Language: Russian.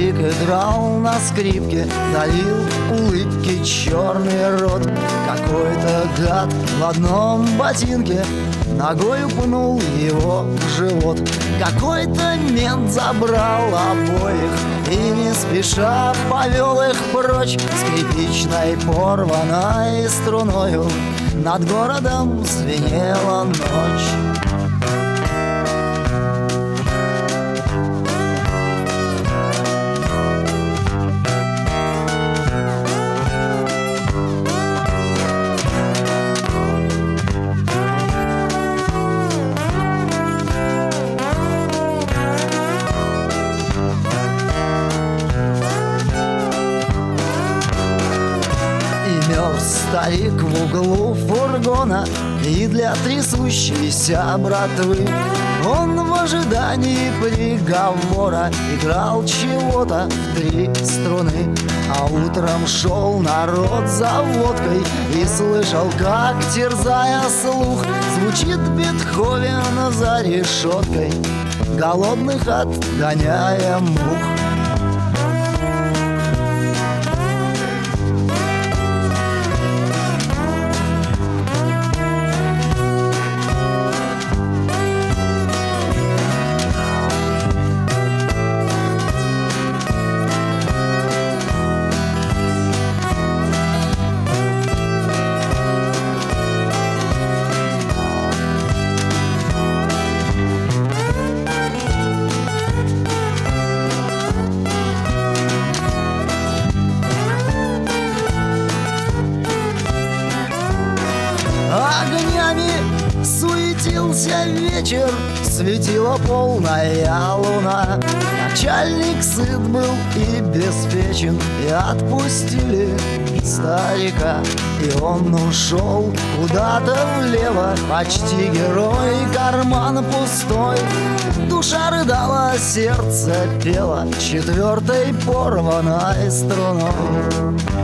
старик играл на скрипке, долил улыбки черный рот. Какой-то гад в одном ботинке ногою пнул его в живот. Какой-то мент забрал обоих и не спеша повел их прочь. Скрипичной порваной струною над городом звенела ночь. Старик в углу фургона, и для трясущейся братвы он в ожидании приговора играл чего-то в 3 струны. А утром шел народ за водкой и слышал, как, терзая слух, звучит Бетховен за решеткой, голодных отгоняя мух. Огнями суетился вечер, светила полная луна. Начальник сыт был и беспечен, и отпустили старика. И он ушел куда-то влево, почти герой, карман пустой. Душа рыдала, сердце пело 4-й порванной струной.